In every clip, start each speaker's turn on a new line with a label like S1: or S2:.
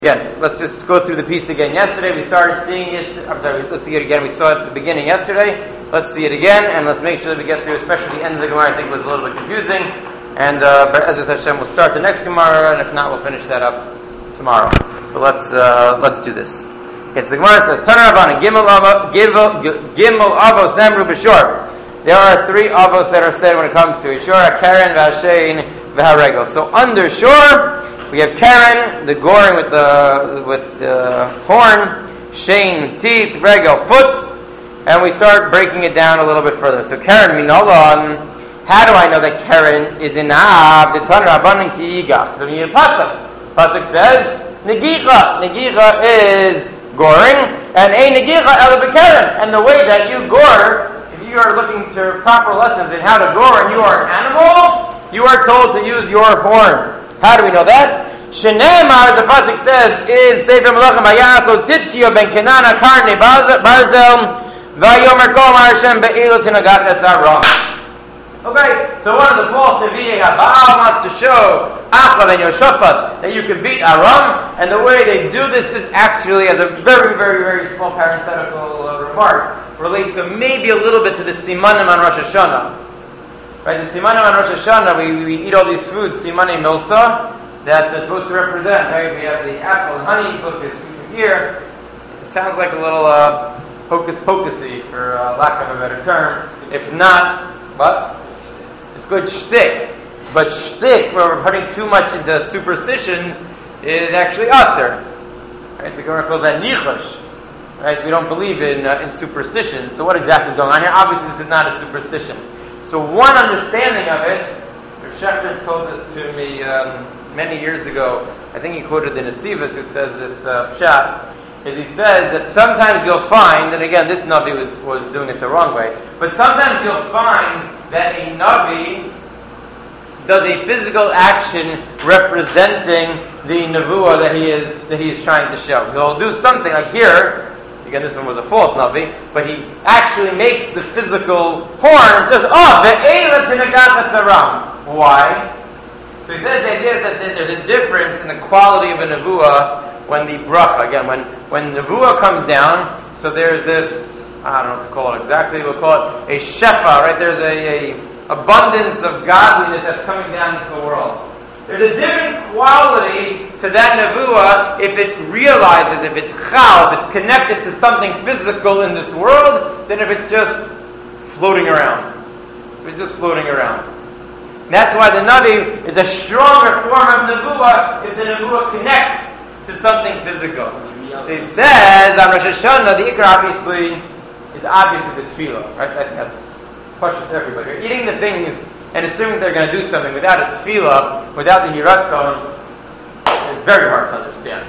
S1: Again, let's just go through the piece again. Yesterday we started seeing it. Let's see it again. We saw it at the beginning yesterday. Let's see it again, and let's make sure that we get through, especially the end of the Gemara. I think it was a little bit confusing. And Be'ezus Hashem, we'll start the next Gemara, and if not, we'll finish that up tomorrow. But let's do this. Okay, so the Gemara says, Taner Rabbanan, Gimel Avos Nemru B'Shor. There are three Avos that are said when it comes to Ishor, Karen, V'Hashein, V'Harego. So under Shor, we have Karen, the goring with the horn, Shein, teeth, Regel, foot, and we start breaking it down a little bit further. So Karen, Minolon, how do I know that Karen is in Ab? The Taner Rabbanan Ki Yiga. The Pasuk says, Negicha. Negicha is goring, and a Negicha el b'Karen. And the way that you gore, if you are looking to proper lessons in how to gore and you are an animal, you are told to use your horn. How do we know that? Shenemar, the pasuk says in Sefer Melachim, Vayaso Tzidkiyo ben Kenana Karne Barzel Vayomer Kol Hashem Be'ilo Tinagat Esaram. Okay, so one of the false Nevi'ei Baal wants to show Achav and Yoshaphat that you can beat Aram, and the way they do this actually, as a very, very, very small parenthetical remark, relates maybe a little bit to the Simanim on Rosh Hashanah. Right, the Simanim on Rosh Hashanah, we eat all these foods, Simanim Milsa, that they're supposed to represent, right? We have the apple and honey, supposed to be sweet here. It sounds like a little hocus-pocusy, for lack of a better term. If not, but it's good shtick. But shtick, where we're putting too much into superstitions, is actually aser. Right? The Gemara calls that nichush. Right? We don't believe in superstition. So what exactly is going on here? Obviously, this is not a superstition. So one understanding of it, Rav Shechter told this to me many years ago. I think he quoted the Nesivos who says this pshat, is he says that sometimes you'll find, and again, this Navi was doing it the wrong way, but sometimes you'll find that a Navi does a physical action representing the Nevuah that he is trying to show. He'll do something like here. Again, this one was a false Navi, but he actually makes the physical horn and says, Ve'ela Tinagat Esaram. Why? So he says the idea is that there's a difference in the quality of a Nevuah when the bracha, again, when Nevuah comes down, so there's this, I don't know what to call it exactly, we'll call it a shefa, right? There's a abundance of godliness that's coming down into the world. There's a different quality to that Nevuah if it realizes, if it's chal, if it's connected to something physical in this world, than if it's just floating around. If it's just floating around. And that's why the Navi is a stronger form of Nevuah if the Nevuah connects to something physical. So he says on Rosh Hashanah, the Ikar obviously is obviously the tefillah, right? That's question to everybody. You're eating the things and assuming they're going to do something without a tefillah, without the hiratzon, it's very hard to understand.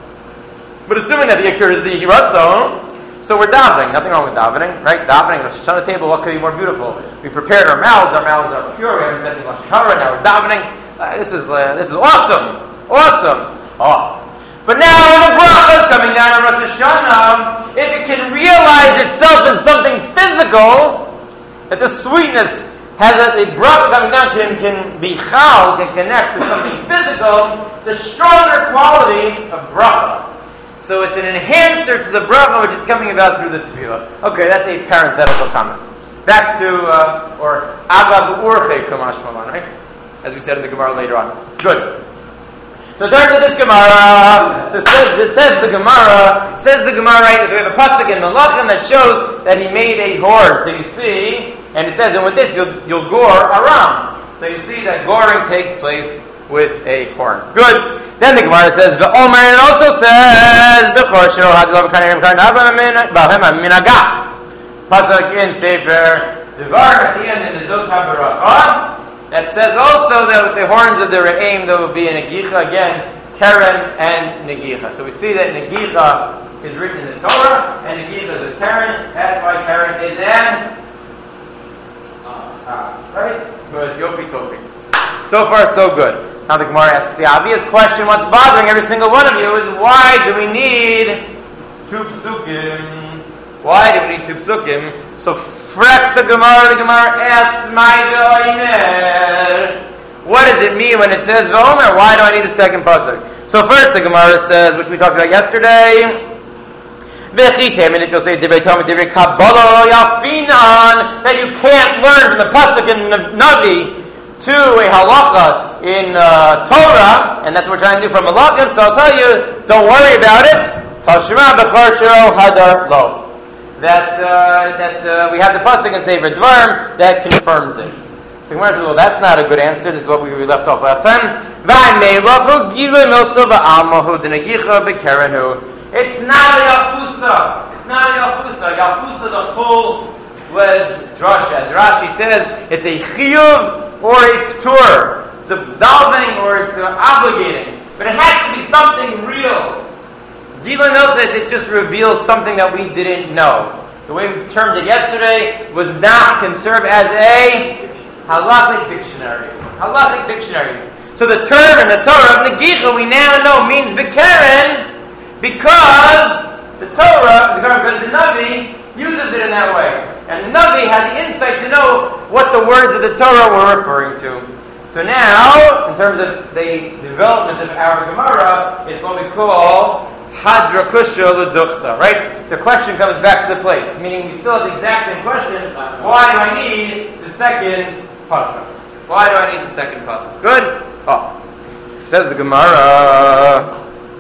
S1: But assuming that the Ikar is the hiratzon, so we're davening. Nothing wrong with davening, right? Davening, Rosh Hashanah table, what could be more beautiful? We prepared our mouths are pure, we haven't said anything Lashon Hara, now we're davening. This is awesome! Awesome! Oh. But now when the bracha is coming down on Rosh Hashanah, if it can realize itself as something physical, that the sweetness has a bracha coming down can be chal, can connect to something physical, it's a stronger quality of bracha. So it's an enhancer to the bracha which is coming about through the tefillah. Okay, that's a parenthetical comment. Back to, or agav urche kamash malan, right? As we said in the Gemara later on. Good. So turn to this Gemara. So it says the Gemara, right? So we have a pasuk in Melachim that shows that he made a horn. So you see, and it says, and with this you'll gore Aram. So you see that goring takes place with a horn. Good. Then the Gemara says, V'omer, it also says, B'chor shiro hadlav kanerim karnava minagah. Pasuk in Sefer Devar at the end in the Zot HaBaracha. That says also that the horns of the Re'im, there will be a Negicha, again, Karen and Negicha. So we see that Negicha is written in the Torah, and Negicha is a Karen. That's why Karen is an right? Good, Yofi Tofi. So far, so good. Now the Gemara asks the obvious question, what's bothering every single one of you is why do we need two psukim? Why do we need two psukim? So fret the Gemara asks, my Ve'omer, what does it mean when it says V'omer? Why do I need the second pasuk? So first the Gemara says, which we talked about yesterday, V'chitem, you'll say Divrei Torah, Divrei Kabbalah, Yafinan, that you can't learn from the pasuk in Navi to a halacha in Torah, and that's what we're trying to do from Malachim. So I'll tell you, don't worry about it. Tashma b'chor shiro hadar lo. That we have the pasuk in Sefer Dvarim that confirms it. So Gemara says, well, that's not a good answer. This is what we left off last time. It's not a yafusa. It's not a yafusa. Yafusa is a full-fledged drasha. As Rashi says, it's a chiyuv or a ptur. It's absolving or it's obligating. But it has to be something real. Gila Mil says it just reveals something that we didn't know. The way we termed it yesterday was not can serve as a halachic dictionary. Halachic dictionary. So the term in the Torah of Negicha we now know means Bekeren because the Torah, because the Navi uses it in that way. And the Navi had the insight to know what the words of the Torah were referring to. So now, in terms of the development of our Gemara, it's what we call Hadra Kusha L'Duchta, right? The question comes back to the place, meaning we still have the exact same question. Why do I need the second pasuk? Why do I need the second pasuk? Good? Oh. Says the Gemara,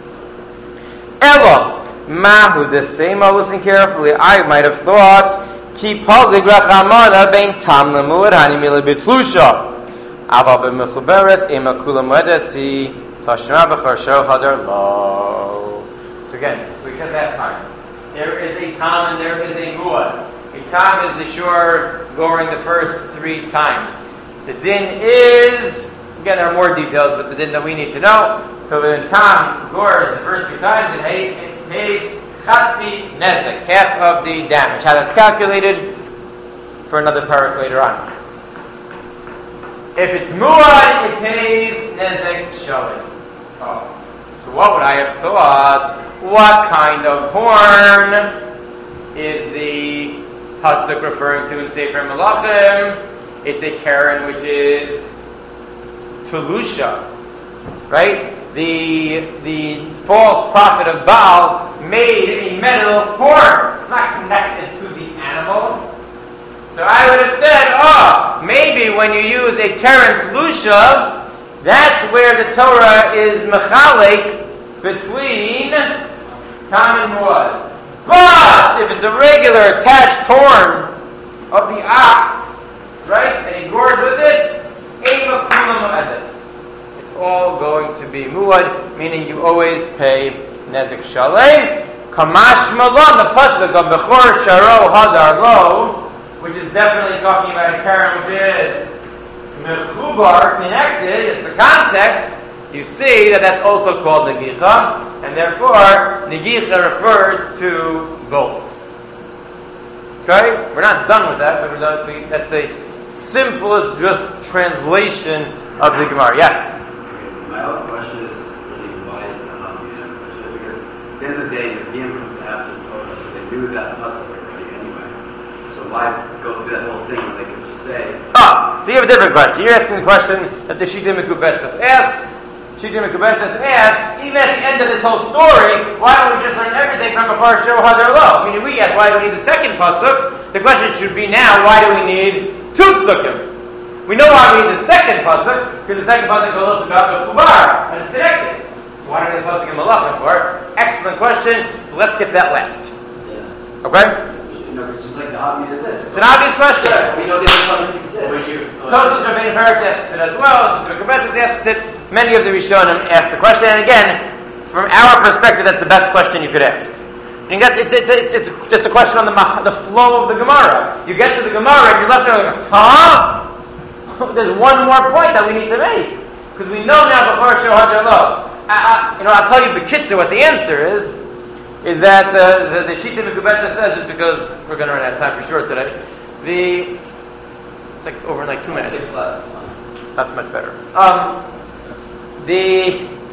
S1: Elo, Mahu Desema, listen carefully, I might have thought, Ki Pazig Rachamana Bein Tam Lemud Hanimila Bitlusha. Ava B'Mechuberes Ema Kula Medesi Tashma B'Chor Shiro Hadar Lo. So again, we said last time, there is a tam and there is a muad. A tam is the shore goring the first 3 times. The din is, again there are more details, but the din that we need to know. So the tam gores the first 3 times and pays chatzi nezek, half of the damage. How that's calculated for another parak later on. If it's muad, it pays nezek shavit. Oh. So what would I have thought? What kind of horn is the pasuk referring to in Sefer Malachim? It's a Karen, which is Tulusha, right? The false prophet of Baal made a metal horn. It's not connected to the animal. So I would have said, maybe when you use a Karen Tulusha, that's where the Torah is mechalek between tam and muad. But if it's a regular attached horn of the ox, right, and he gores with it, ema kula mu'edes. It's all going to be muad, meaning you always pay nezek shalem. Kamash malon, the pasuk of bechor sharo hadar lo, which is definitely talking about a karen which is mechubar, connected. It's the context. You see that that's also called Negicha, and therefore Negicha refers to both. Okay? We're not done with that, but that's the simplest just translation of the Gemara. Yes?
S2: My other question is really why because at the end of the day, the Yom comes after the Torah, so they knew that pasuk already anyway. So why go through that whole thing when they could just say...
S1: So you have a different question. You're asking the question that the Shita Mekubetzes asks. Shita Mekubetzes asks, even at the end of this whole story, why don't we just learn everything from Bechor Shiro Hadar Lo? Meaning we ask, why do we need the second pasuk? The question should be now, why do we need 2 psukim? We know why we need the second pasuk, because the second pasuk goes about the Chubar, and it's connected. So why do we need the pasuk in Malachim for? Excellent question. Let's get to that last.
S2: Yeah.
S1: Okay?
S2: It's just like the obvious is.
S1: It's an obvious question.
S2: Yeah, we know the other pasuk exists.
S1: Tosfos Rabbeinu Peretz asks it as well. Shita Mekubetzes asks it. Many of the Rishonim ask the question, and again, from our perspective, that's the best question you could ask. It's just a question on the flow of the Gemara. You get to the Gemara and you're left there like, There's one more point that we need to make, because we know now Bechor Shiro Hadar Lo. I'll tell you B'kitzur what the answer is that the Shita Mekubetzes says, just because we're going to run out of time for sure today, it's like over in like 2 minutes. That's much better. The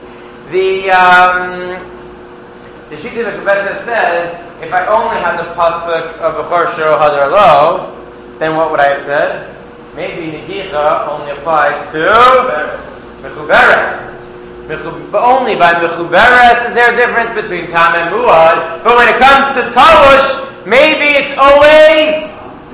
S1: Shita Mekubetzes says, if I only had the pasuk of Bechor Shiro Hadar Lo, then what would I have said? maybe Negicha only applies to Mechuberes. Only by Mechuberes is there a difference between Tam and Muad. But when it comes to Talush, maybe it's always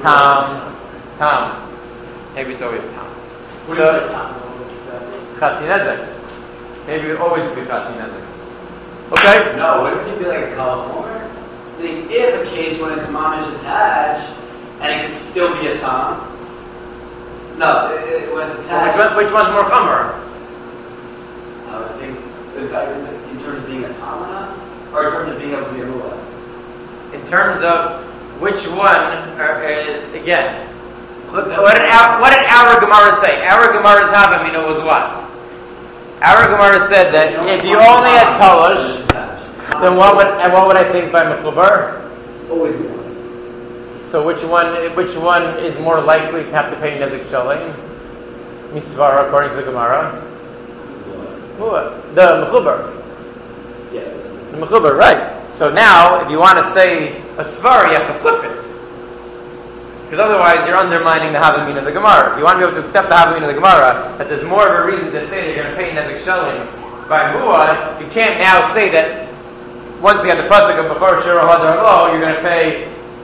S1: Tam. Maybe it's always Tam. So, Chatzi Nezek. Maybe it would always be Chatzi Nezek. Okay?
S2: No, wouldn't it be like a California? I think if a case when its mamish attached, and it could still be a Tom. No, when it's attached.
S1: Which one's more Chomer?
S2: I would think, in terms of being a Tom or not? Or in terms of being able to be a Mula?
S1: In terms of which one, again, what did our Gemara say? Our Gemara's Havamina was what? Our Gemara said that if you only had Talush, then what would I think by Mechubar?
S2: Always be one.
S1: So which one is more likely to have to pay Nezek Shalim? Misvara, according to the Gemara? The Mechubar.
S2: Yeah.
S1: The Mechubar, right. So now, if you want to say a Svar, you have to flip it. Because otherwise you're undermining the Havamina of the Gemara. If you want to be able to accept the Havamina of the Gemara, that there's more of a reason to say that you're going to pay Nezek Shalim by Muad, you can't now say that once you have the pasuk of B'chor Shiro Hadar Lo, you're going to pay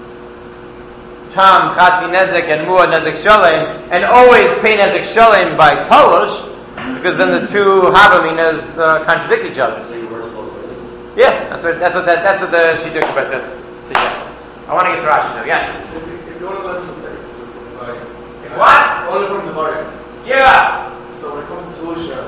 S1: Tam, Chatzi Nezek, and Muad Nezek Shalim, and always pay Nezek Shalim by Talush, because then the two Havaminas contradict each other.
S2: So you work both ways?
S1: Yeah, that's what the Shidduch Betzis suggests. I want to get to Rashi now. Yes.
S3: If you want to learn from the
S1: What?
S3: Only from the Barim.
S1: Yeah.
S3: So when it comes to Lusha,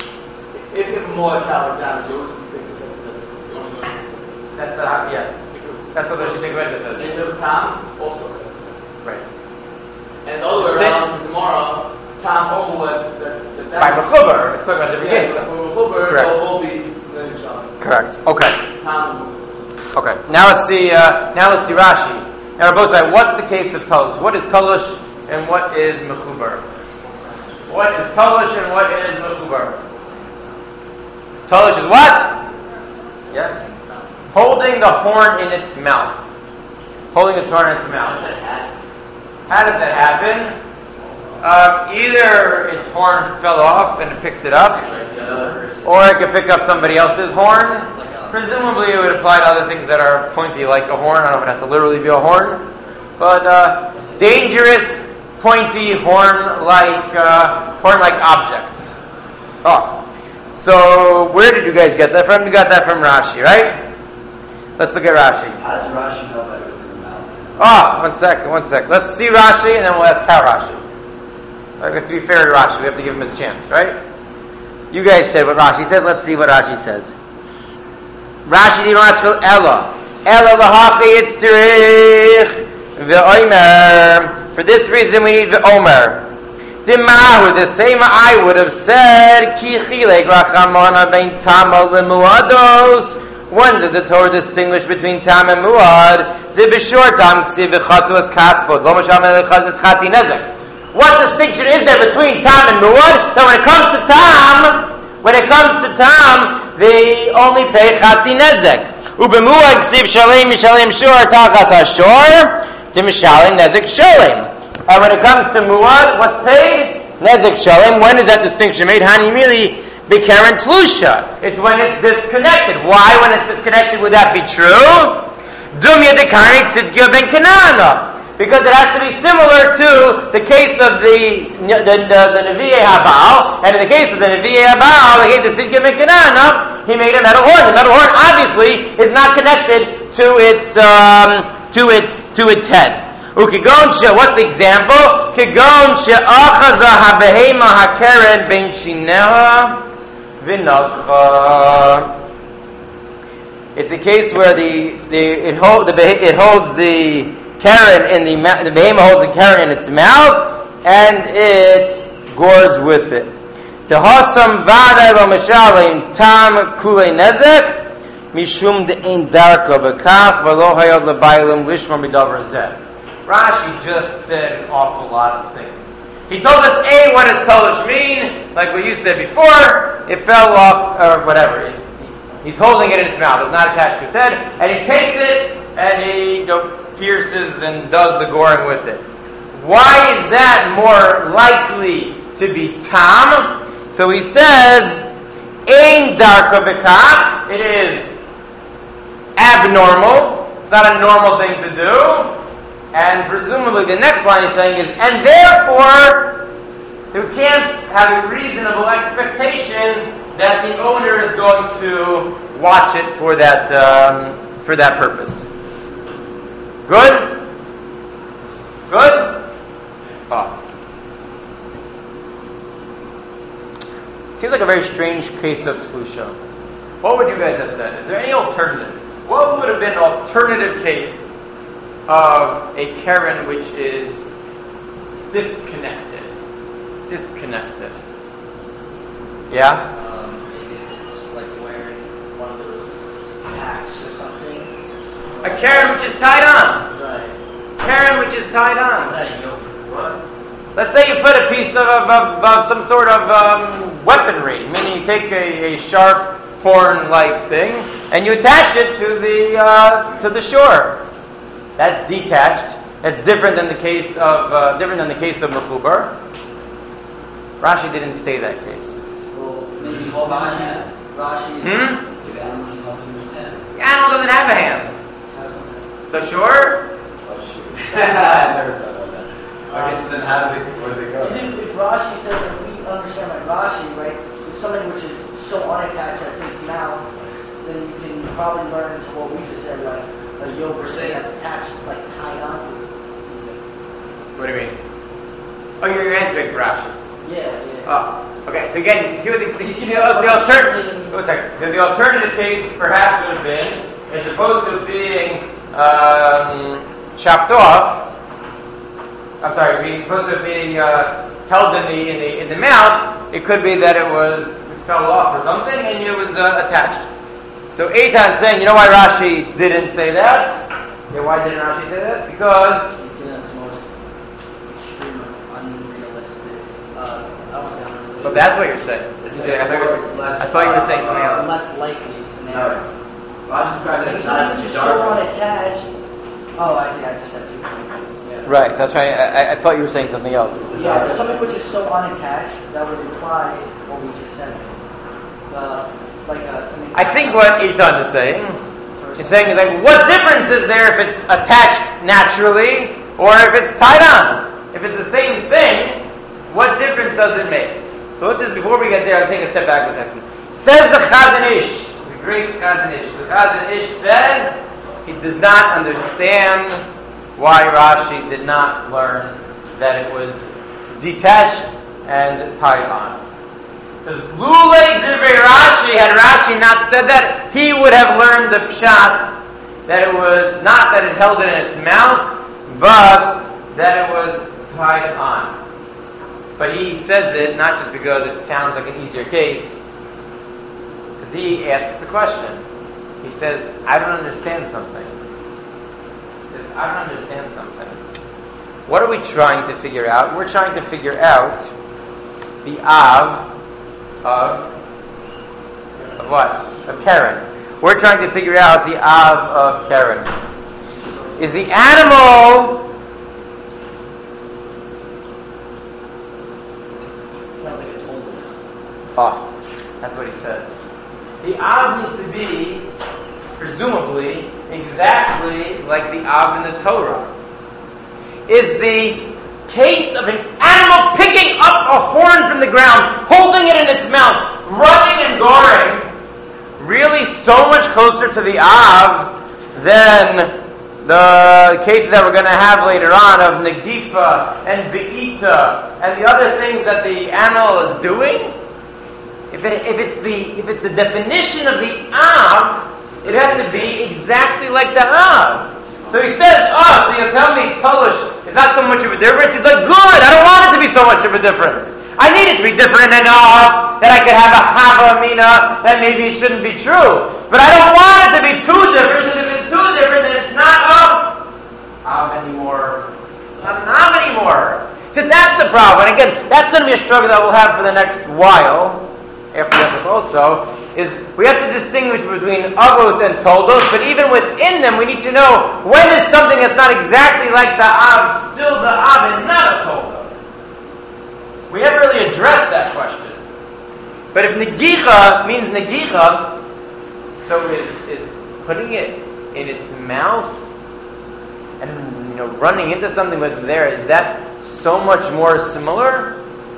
S3: if more calorie damage, you always think that you only learn from the
S1: That's That's what the Shidduch Betzis says.
S3: In the Tam, also.
S1: Right.
S3: And the other way around, tomorrow, Tam over the
S1: By Mechubar, it's talking about different case.
S3: Correct. Will be Nezek Shalim.
S1: Correct. Okay.
S3: Tam.
S1: Okay. Now let's see Rashi. Now both say, what's the case of Talush? What is Talush and what is Mechubar? What is Talush and what is Mechubar? Talush is what? Yeah. Holding the horn in its mouth. Holding its horn in its mouth. How did that happen? Either its horn fell off and it picks it up, or it could pick up somebody else's horn. Presumably it would apply to other things that are pointy like a horn. I don't know if it has to literally be a horn. But dangerous, pointy horn-like objects. Oh. So where did you guys get that from? You got that from Rashi, right? Let's look at Rashi.
S2: How does Rashi know that it was in the mouth?
S1: One sec. Let's see Rashi and then we'll ask how Rashi. We have to be fair to Rashi. We have to give him his chance, right? You guys said what Rashi says. Let's see what Rashi says. Rashi didn't ask for Ella lahachi itzterich ve'omer. For this reason, we need ve'omer. Dimahu, the same I would have said. Ki chilek rachamona bein tama lemuados. When did the Torah distinguish between tam and muad? The b'shor tam ksiv v'chatzu as kaspod. Lo masham elechaz es chatzi nezek. What distinction is there between tam and muad? That when it comes to tam, they only pay chatzi nezek. Ubemuad ksiv shalem mishalem shor tachas hashor timishalem nezek shalem. And when it comes to muad, what's paid? Nezek shalem. When is that distinction made? Hani mili b'karen tlusha. It's when it's disconnected. Why? When it's disconnected, would that be true? Dumya dekani tzidkil ben kanana. Because it has to be similar to the case of the Nevi'e Habal, and in the case of the Nevi'e Habal, the case of Tzidkil ben Kanana, he made a metal horn. The metal horn obviously is not connected to its head. Ukigon she, what's the example? Kigon she achaza habehema hakeren ben shineha v'nakha. It's a case where it holds the Karen in the behemoth holds the Karen in its mouth, and it gores with it. Tehasam v'adai lo mishalim tam kulei nezek mishum de'ein darka b'kaf v'lo hayad lebaylim lishma midavar zeh. Rashi just said an awful lot of things. He told us, A, what does Talush mean? Like what you said before, it fell off, or whatever. He's holding it in its mouth. It's not attached to its head. And he takes it, and he pierces and does the goring with it. Why is that more likely to be tam? So he says, ein darka b'kach. It is abnormal. It's not a normal thing to do. And presumably the next line he's saying is, and therefore, you can't have a reasonable expectation that the owner is going to watch it for that purpose. Good? Good? Oh. Seems like a very strange case of tzlusha. What would you guys have said? Is there any alternative? What would have been an alternative case of a Karen which is disconnected? Disconnected. Yeah?
S4: Maybe it's like wearing one of those hats or something.
S1: A Karen which is tied on.
S4: Right.
S1: Karen which is tied on.
S4: Right, what?
S1: Let's say you put a piece of some sort of weaponry, meaning you take a sharp horn-like thing and you attach it to the shore. That's detached. That's different than the case of mechubar. Rashi didn't say that case.
S4: Well, maybe Rashi's.
S2: The animal's holding his hand.
S1: The animal doesn't have a hand. The shore?
S2: Oh, shoot. I never thought about that. Okay, so then how do they, where do they go?
S4: If Rashi says, if we understand like Rashi, right, if something which is so unattached that's in its mouth, then you can probably learn into what we just said, like a yoke or something that's attached, like tied on.
S1: What do you mean? Oh, you're answering for Rashi.
S4: Yeah.
S1: Oh, okay. So again, you see what the alternative? The alternative case perhaps would have been, as opposed to being chopped off. I'm sorry, opposed to being held in the mouth. It could be that it fell off or something, and it was attached. So Eitan's saying, you know why Rashi didn't say that? Yeah, why didn't Rashi say that? Because
S4: That's the most extreme, unrealistic.
S1: but that's what you're saying. I thought you were saying something else.
S4: Less likely scenario.
S2: I'll describe it as
S4: Something which is so
S2: dark.
S4: unattached. Oh, I see. I just said 2 points. Yeah.
S1: Right. So I thought you were saying something else.
S4: Yeah, something which is so unattached that would imply what we just said. Something.
S1: I think what Eitan is saying is like, what difference is there if it's attached naturally or if it's tied on? If it's the same thing, what difference does it make? So let's just, before we get there, I'll take a step back a second. Says the Chazon Ish, the great Chazon Ish. The Chazon Ish says he does not understand why Rashi did not learn that it was detached and tied on. Because Lulei Divrei Rashi, had Rashi not said that, he would have learned the pshat that it was not that it held it in its mouth, but that it was tied on. But he says it not just because it sounds like an easier case, because he asks a question. He says, I don't understand something. He says, I don't understand something. What are we trying to figure out? We're trying to figure out the Av of what? Of Karen. We're trying to figure out the Av of Karen. Is the animal
S4: Sounds like a told.
S1: Oh, that's what he says. The Av needs to be, presumably, exactly like the Av in the Torah. Is the case of an animal picking up a horn from the ground, holding it in its mouth, running and goring, really so much closer to the Av than the cases that we're going to have later on of Negifa and Be'ita and the other things that the animal is doing? If it's the definition of the Av, it has to be exactly like the Av. So he says, so you'll tell me Tolush is not so much of a difference? He's like, good, I don't want it to be so much of a difference. I need it to be different enough that I could have a Hava Amina, that maybe it shouldn't be true. But I don't want it to be too different, and if it's too different, then it's not Av anymore. Not an Av anymore. So that's the problem. And again, that's going to be a struggle that we'll have for the next while, after this also, is we have to distinguish between avos and toldos, but even within them we need to know when is something that's not exactly like the av still the av and not a toldo. We haven't really addressed that question. But if negicha means negicha, so is putting it in its mouth and running into something with there, is that so much more similar?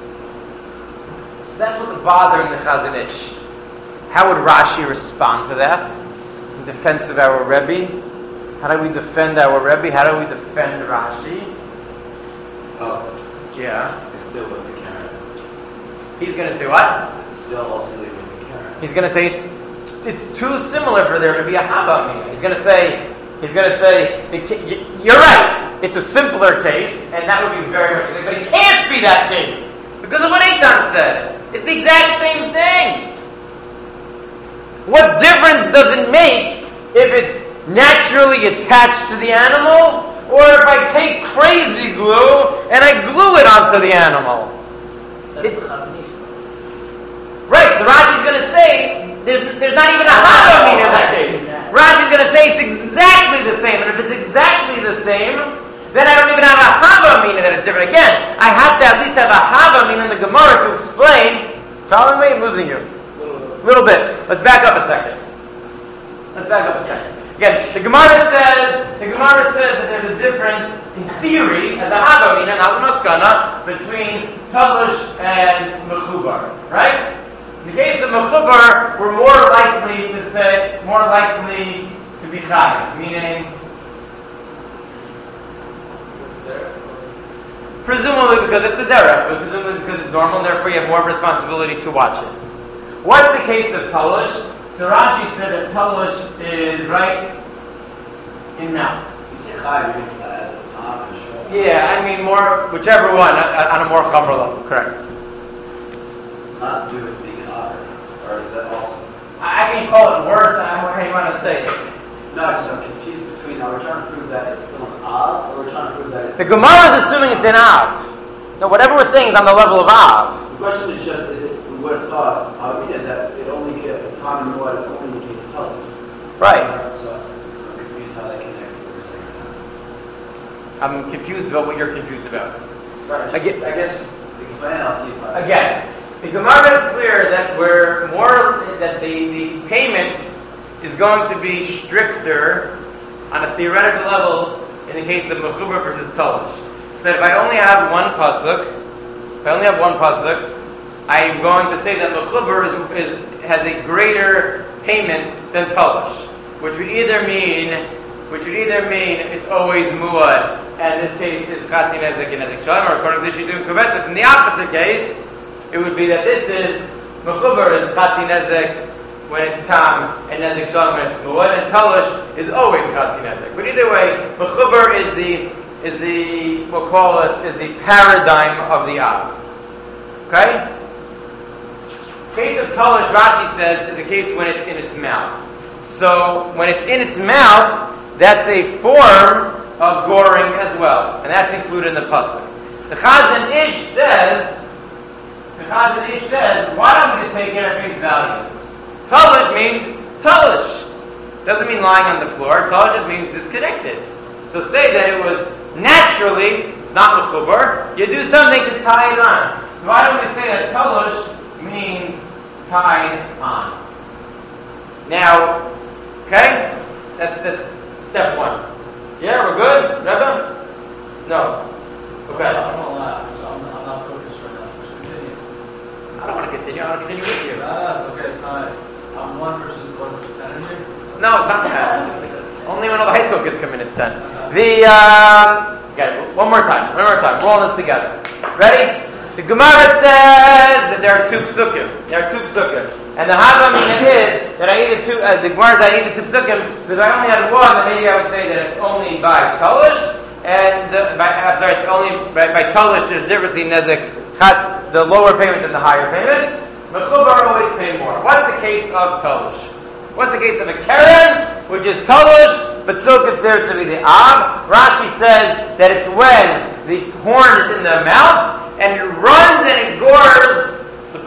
S1: So that's what's bothering the Chazon Ish. How would Rashi respond to that? In defense of our Rebbe? How do we defend our Rebbe? How do we defend Rashi?
S2: Oh,
S1: Yeah.
S2: it's still with the carrot.
S1: He's going to say what?
S2: It's still ultimately with the carrot.
S1: He's going to say it's too similar for there to be a haba mina. He's going to say you're right. It's a simpler case, and that would be very much. But it can't be that case because of what Eitan said. It's the exact same thing. What difference does it make if it's naturally attached to the animal, or if I take crazy glue and I glue it onto the animal? It's right. The Rashi's going to say there's not even a hava mina in that case. Rashi's going to say it's exactly the same, and if it's exactly the same, then I don't even have a hava mina that it's different. Again, I have to at least have a hava mina in the Gemara to explain. Following me? I'm losing you. A little bit. Let's back up a second. Again, the Gemara says that there's a difference in theory, as a hava mina, not a maskana, between talush and mechubar. Right? In the case of mechubar, we're more likely to be chai, meaning presumably because it's the derech, but presumably because it's normal, and therefore you have more responsibility to watch it. What's the case of talush? So Rashi said that talush is right in mouth.
S2: You say chai, you mean as a top and show.
S1: Yeah, I mean more, whichever one, on a more chomer level, correct.
S2: It's not to do with being an otter, or is that also?
S1: I can call it worse, and I'm what you want to say.
S2: No, I'm confused between, are we trying to prove that it's still an av, or we're trying to prove that it's...
S1: The Gemara is assuming it's an av. No, whatever we're saying is on the level of av.
S2: The question is just, we would have thought, is that it only gets a time and what it only indicates color.
S1: Right.
S2: So, I'm confused how that connects to what we're saying now.
S1: I'm confused about what you're confused about.
S2: Right, I guess, explain it, I'll see if I...
S1: Again, the Gemara is clear that the payment is going to be stricter on a theoretical level in the case of mechubar versus talush. So that if I only have one pasuk, I'm going to say that mechubar has a greater payment than talush, which would either mean it's always muad, and in this case it's chatzi nezek and nezek shalom, or according to the Shittim Kuvetzis. In the opposite case, it would be that this is mechubar is chatzi nezek when it's tam, and nezek shalom when it's muad, and talush is always chatzi nezek. But either way, mechubar is the paradigm of the av. Okay? Case of talush, Rashi says, is a case when it's in its mouth. So when it's in its mouth, that's a form of goring as well, and that's included in the pasuk. The Chazon Ish says, why don't we just take it at face value? Talush means talush. Doesn't mean lying on the floor. Talush just means disconnected. So say that it was naturally, it's not mechubar, you do something to tie it on. So why don't we say that talush means tied on? Now, okay? That's step one. Yeah, we're good? Rebbe? No. Okay.
S3: I'm not allowed, so I'm not focused right now. Just continue.
S1: I don't want to continue. I want to continue with you.
S3: No, it's okay. It's not. I'm 1 versus 10 in here.
S1: No, it's not that. Only when all the high school kids come in, it's 10. Okay, one more time. We're all in this together. Ready? The Gemara says that there are two psukim. And the hava mina is that I needed two. The Gemara says I needed two psukim because I only had one. Then maybe I would say that it's only by talush and only by talush. There's a difference in nezek, the lower payment and the higher payment. Mechubar always pay more. What's the case of talush? What's the case of a keren, which is talush but still considered to be the av? Rashi says that it's when the horn is in the mouth and it runs and it gores the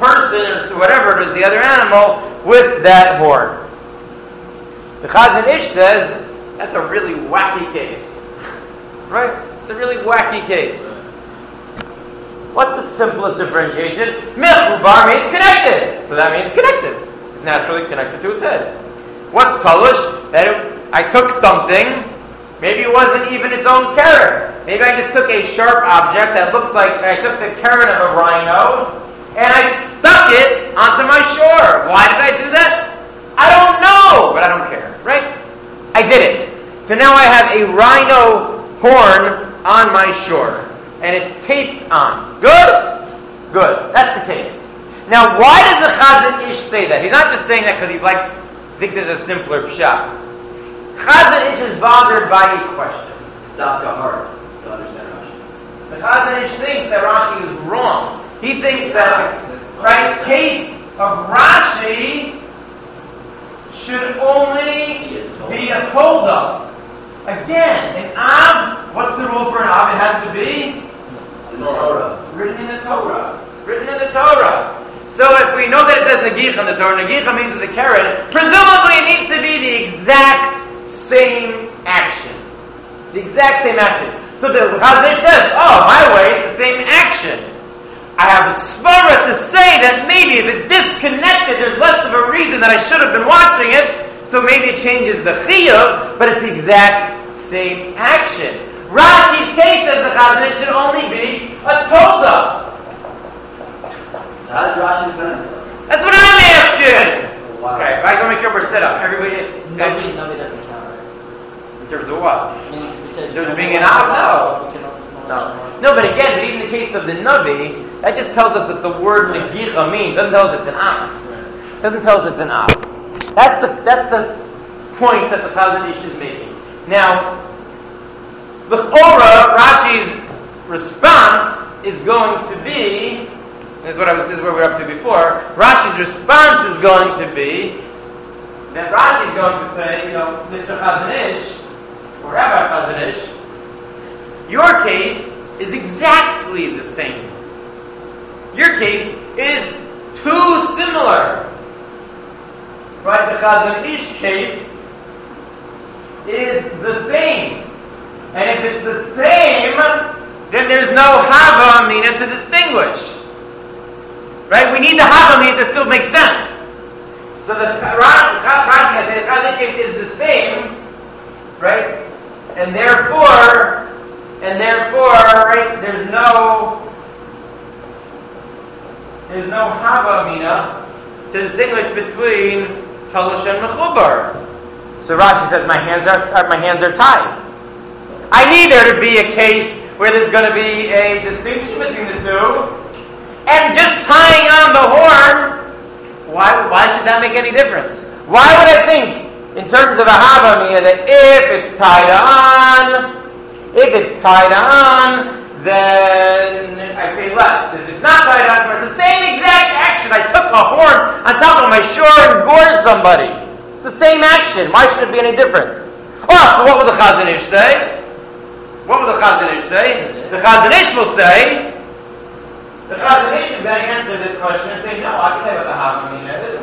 S1: person or whatever it is, the other animal, with that horn. The Chazon Ish says that's a really wacky case. Right? It's a really wacky case. What's the simplest differentiation? Mechubar means connected. So that means connected. It's naturally connected to its head. What's Talush? That I took something, maybe it wasn't even its own carrot. Maybe I just took a sharp object that looks like, I took the carrot of a rhino, and I stuck it onto my shore. Why did I do that? I don't know, but I don't care, right? I did it. So now I have a rhino horn on my shore, and it's taped on. Good? Good. That's the case. Now, why does the Chazon Ish say that? He's not just saying that because he thinks it's a simpler pshat. Chazon Ish is bothered by a question.
S2: Dafka hard to understand Rashi.
S1: The Chazon Ish thinks that Rashi is wrong. He thinks that, right, case of Rashi should only be a tolda. Again, an Av, what's the rule for an Av? It has to be written in the Torah. Written in the Torah. So if we know that it says Nagicha in the Torah, Nagicha means the carrot, presumably it needs to be the exact same action. The exact same action. So the Chazon Ish says, my way is the same action. I have a svara to say that maybe if it's disconnected, there's less of a reason that I should have been watching it, so maybe it changes the chiyuv, but it's the exact same action. Rashi's case says the Chazon Ish should only be a tolda.
S2: How does Rashi defend himself?
S1: That's what I'm asking!
S2: Wow.
S1: Okay, I just want to make sure we're set up. Everybody,
S4: Nobody doesn't count, right?
S1: in terms of what?
S4: I mean, we said
S1: There's being an Av? No.
S4: We can
S1: No, but again, but even in the case of the Navi, that just tells us that the word Negicha means, doesn't tell us it's an Av. Doesn't tell us it's an Av. That's the point that the Chazon Ish is making. Now, the Chora, Rashi's response is going to be, this is where we were up to before, Rashi's response is going to be, that Rashi's going to say, Mr. Chazon Ish, or Rabbi Chazon Ish, your case is exactly the same. Your case is too similar. Right? The Chazon Ish case is the same. And if it's the same, then there's no Hava Amina to distinguish. Right? We need the Hava Amina to still make sense. So the Chazon Ish case is the same, right? And therefore, right, there's no Hava Amina to distinguish between Talush and Mechubar. So Rashi says my hands are tied. I need there to be a case where there's going to be a distinction between the two, and just tying on the horn, why should that make any difference? Why would I think, in terms of a Hava Amina, that if it's tied on, then I pay less. If it's not tied on, it's the same exact action. I took a horn on top of my shore and gored somebody. It's the same action. Why should it be any different? So what will the Chazon Ish say? What will the Chazon Ish say? The Chazon Ish will say, the Chazon Ish is going to answer this question and say, no, I can tell you what the Hava Amina is.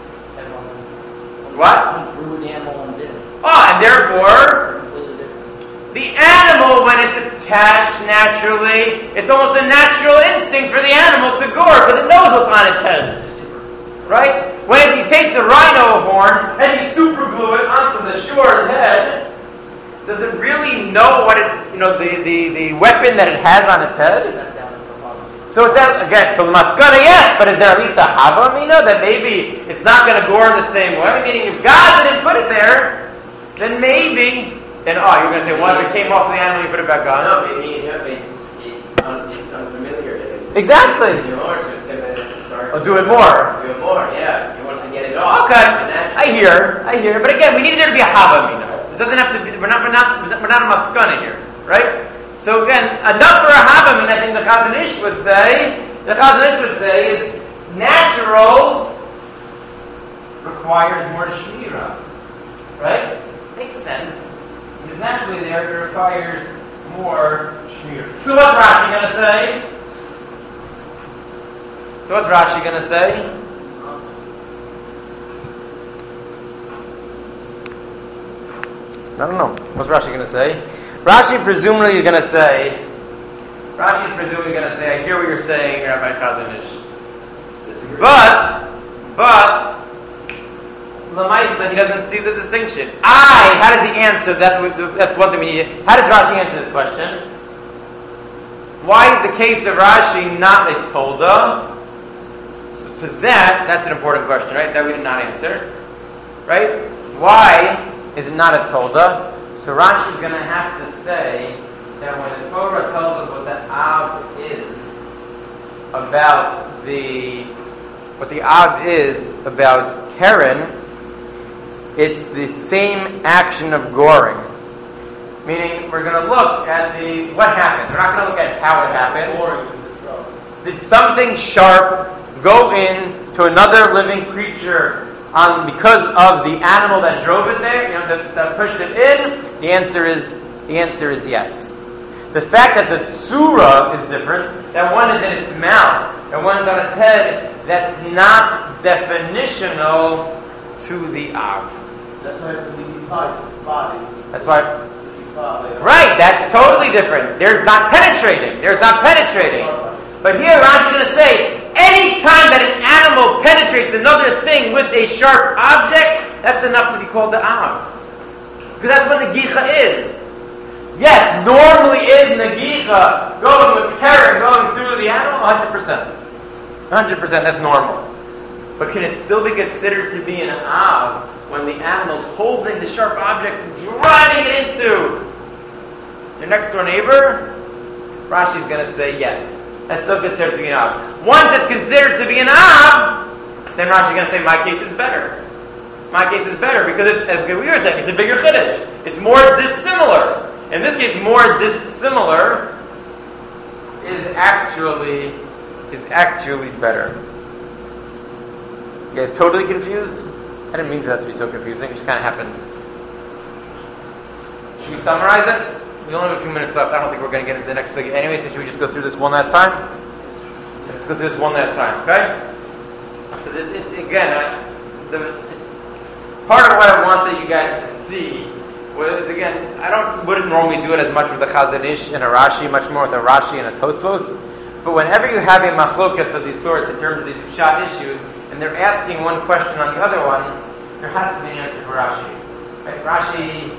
S1: What?
S4: One grew the animal and didn't.
S1: And therefore, the animal, when it's attached naturally, it's almost a natural instinct for the animal to gore because it knows what's on its head. Right? When you take the rhino horn and you super glue it onto the shore's head, does it really know what the weapon that it has on its head? So it's again, so the maskana, yes, but is there at least a Hava Amina that maybe it's not going to gore in the same way? Meaning, if God didn't put it there, then maybe, you're going to say, well, if it came off the animal, you put it back on?
S3: No, maybe it's unfamiliar.
S1: Exactly.
S3: So it's going to start.
S1: Do it more.
S3: Do it more, yeah. He wants to get it off.
S1: Okay, I hear. But again, we need there to be a Hava Amina. It doesn't have to be. We're not a maskana here, right? So again, enough for a Hava Amina. I think the Chazon Ish would say. The Chazon Ish would say is natural requires more shmira, right? Makes sense. Because naturally there it requires more shmira. So what's Rashi going to say? So what's Rashi going to say? I don't know. What's Rashi going to say? Rashi is presumably going to say, I hear what you're saying, Rabbi Chazanish. But, Lamaisa, he doesn't see the distinction. How does he answer? That's one thing we need. How does Rashi answer this question? Why is the case of Rashi not a Tolda? So to that's an important question, right? That we did not answer. Right? Why is it not a Tolda? So Rashi is going to have to say that when the Torah tells us what the Av is about Keren, it's the same action of goring. Meaning, we're going to look at what happened. We're not going to look at how it happened.
S3: Goring itself.
S1: Did something sharp go in to another living creature because of the animal that drove it there, that pushed it in? The answer is yes. The fact that the tzura is different, that one is in its mouth, that one is on its head, that's not definitional to the Av.
S3: That's why he touches his body.
S1: That's why. Right, that's totally different. There's not penetrating. But here Rashi is going to say, any time that an animal penetrates another thing with a sharp object, that's enough to be called the Av. Because that's what Negicha is. Yes, normally is Negicha going with Keren, going through the animal, 100%. 100%, that's normal. But can it still be considered to be an Av when the animal's holding the sharp object and driving it into your next door neighbor? Rashi's going to say yes. That's still considered to be an Av. Once it's considered to be an Av, then Rashi's going to say my case is better. My case is better because as we were saying, it's a bigger chiddush. It's more dissimilar. In this case, more dissimilar is actually better. You guys totally confused? I didn't mean for that to be so confusing. It just kind of happened. Should we summarize it? We only have a few minutes left. I don't think we're going to get into the next segment anyway, so should we just go through this one last time? Let's go through this one last time, okay? Part of what I wanted you guys to see was, again, wouldn't normally do it as much with a Chazon Ish and a Rashi, much more with a Rashi and a Tosfos. But whenever you have a machlokas of these sorts in terms of these pshat issues, and they're asking one question on the other one, there has to be an answer for Rashi. Right? Rashi,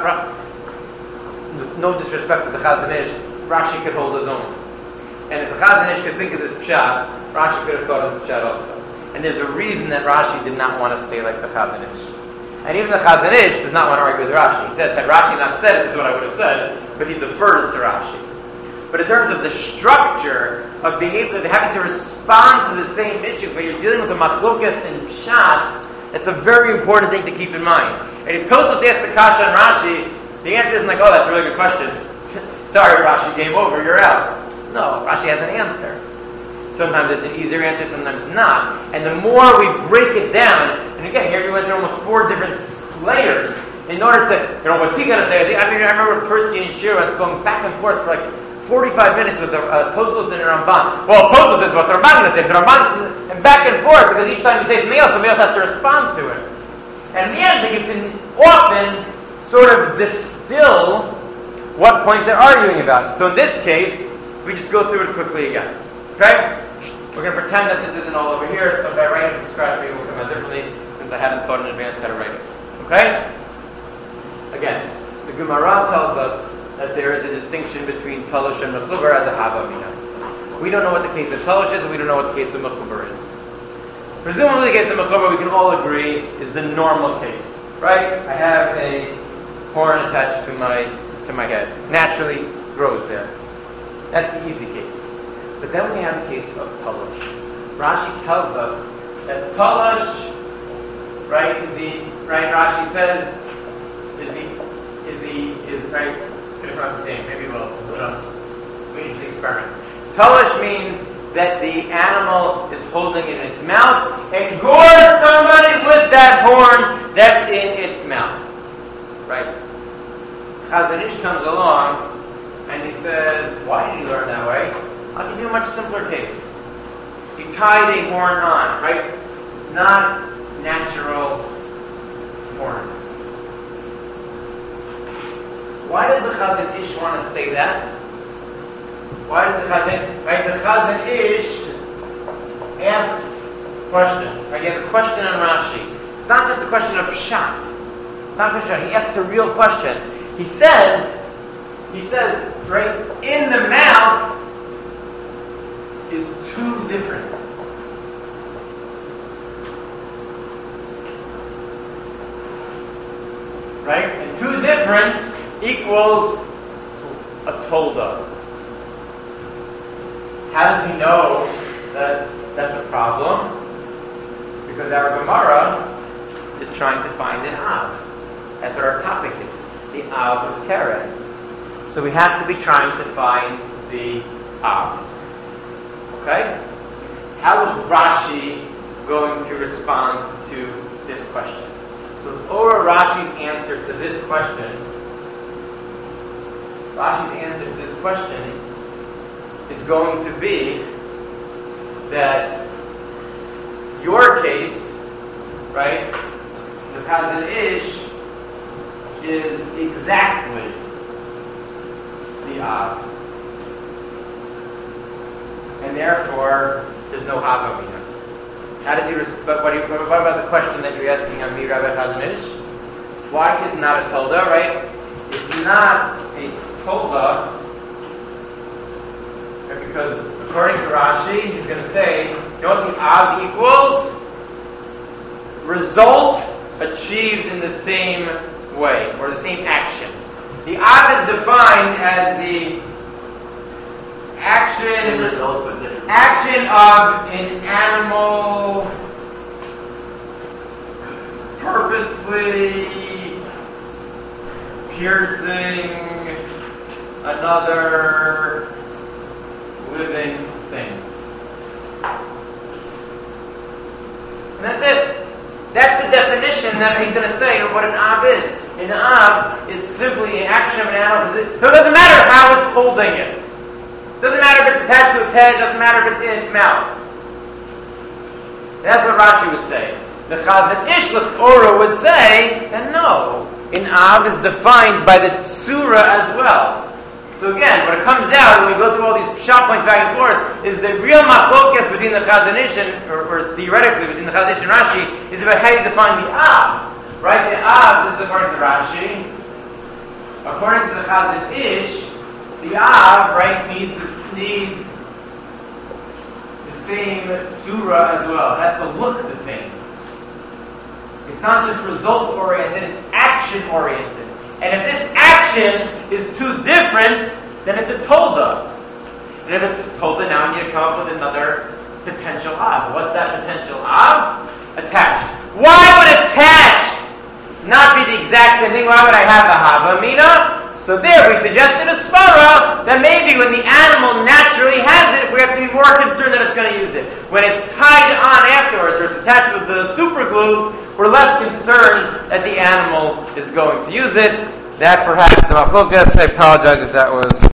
S1: no disrespect to the Chazon Ish, Rashi could hold his own. And if the Chazon Ish could think of this pshat, Rashi could have thought of this pshat also. And there's a reason that Rashi did not want to say like the Chazon Ish. And even the Chazon Ish does not want to argue with Rashi. He says, had Rashi not said it, this is what I would have said, but he defers to Rashi. But in terms of the structure of being able to having to respond to the same issues when you're dealing with a machlokas and pshat, it's a very important thing to keep in mind. And if Tosfos asks the kasha and Rashi, the answer isn't like, oh, that's a really good question. Sorry, Rashi, game over, you're out. No, Rashi has an answer. Sometimes it's an easier answer, sometimes not. And the more we break it down, and again, here we went through almost 4 different layers in order to, what's he going to say? I remember Persky and Shira, it's going back and forth for like 45 minutes with the Tosfos and the Ramban. Well, Tosfos is what the Ramban going to say, the Ramban, and back and forth, because each time you say somebody else has to respond to it. And in the end, you can often sort of distill what point they're arguing about. So in this case, we just go through it quickly again. Okay? We're going to pretend that this isn't all over here, so if I write it from scratch, maybe it will come out differently, since I hadn't thought in advance how to write it. Okay? Again, the Gemara tells us that there is a distinction between Talosh and Mechubar as a Havamina. We don't know what the case of Talosh is, and we don't know what the case of Mechubar is. Presumably the case of Mechubar, we can all agree, is the normal case. Right? I have a horn attached to my head. Naturally grows there. That's the easy case. But then we have the case of Talosh. Rashi tells us that Talosh, Rashi says, is right, it's going to come the same, maybe we need to experiment. Talosh means that the animal is holding it in its mouth and gores somebody with that horn that's in its mouth. Right? Chazon Ish comes along and he says, why did you learn that way? I'll give you a much simpler case. he tied a horn on, right? Not natural horn. Why does the Chazon Ish want to say that? Why does the Chazon, right? The Chazon Ish asks a question, right? He has a question on Rashi. It's not just a question of pshat. It's not a question. He asks a real question. He says, right, in the mouth is two different. Right? And two different equals a tolda. How does he know that that's a problem? Because our Gemara is trying to find an Av. That's what our topic is. The Av of Keren. So we have to be trying to find the Av. Okay? How is Rashi going to respond to this question? So Ora Rashi's answer to this question, is going to be that your case, right, the Chazon Ish is exactly the Av. And therefore, there's no Havamina. How does he? But what about the question that you're asking on me, Rabbi Chazon Ish? Why is not a tolda, right? It's not a tolda, right? Because according to Rashi, he's going to say, you know what the Av equals? Result achieved in the same way, or the same action. The Av is defined as the action of an animal purposely piercing another living thing. And that's it. That's the definition that he's going to say of what an Av is. An Av is simply an action of an animal. It doesn't matter how it's holding it. Doesn't matter if it's attached to its head, doesn't matter if it's in its mouth. That's what Rashi would say. The Chazon Ish L'chora would say that no, an Av is defined by the Tzura as well. So again, what it comes out when we go through all these shot points back and forth is the real machlokas between the Chazon Ish or theoretically between the Chazon Ish and Rashi is about how you define the Av. Right? The Av, this is according to Rashi. According to the Chazon Ish, the Av, right, needs the same surah as well. It has to look the same. It's not just result-oriented, it's action-oriented. And if this action is too different, then it's a tolda. And if it's a tolda, now you come up with another potential Av. What's that potential Av? Attached. Why would attached not be the exact same thing? Why would I have a Havamina? So there, we suggested a svara that maybe when the animal naturally has it, we have to be more concerned that it's going to use it. When it's tied on afterwards, or it's attached with the super glue, we're less concerned that the animal is going to use it. That perhaps the machlokas. I apologize if that was